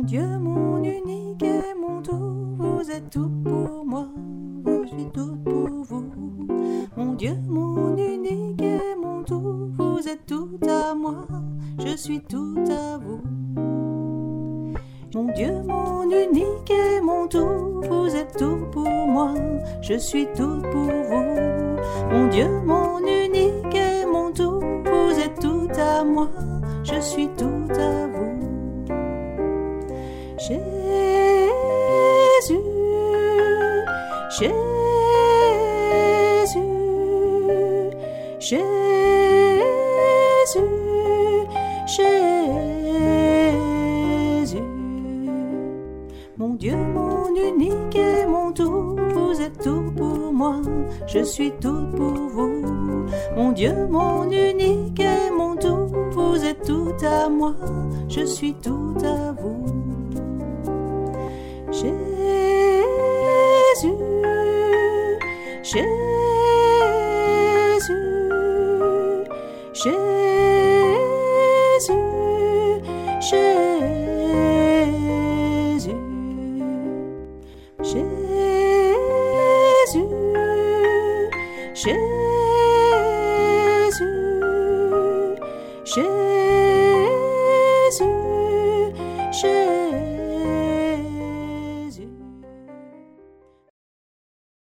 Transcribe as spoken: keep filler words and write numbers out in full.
Dieu, mon unique et mon tout, vous êtes tout pour moi, je suis tout pour vous. Mon Dieu, mon unique et mon tout, vous êtes tout à moi, je suis tout à vous. Mon Dieu, mon unique et mon tout, vous êtes tout pour moi, je suis tout pour vous. Mon Dieu, mon unique et mon tout, vous êtes tout à moi, je suis tout à vous. Jésus, Jésus, Jésus, Jésus. Mon Dieu, mon unique et mon tout, vous êtes tout pour moi, je suis tout pour vous. Mon Dieu, mon unique et mon tout, vous êtes tout à moi, je suis tout à vous. Jésus, Jésus, Jésus, Jésus, Jésus, Jésus, Jésus.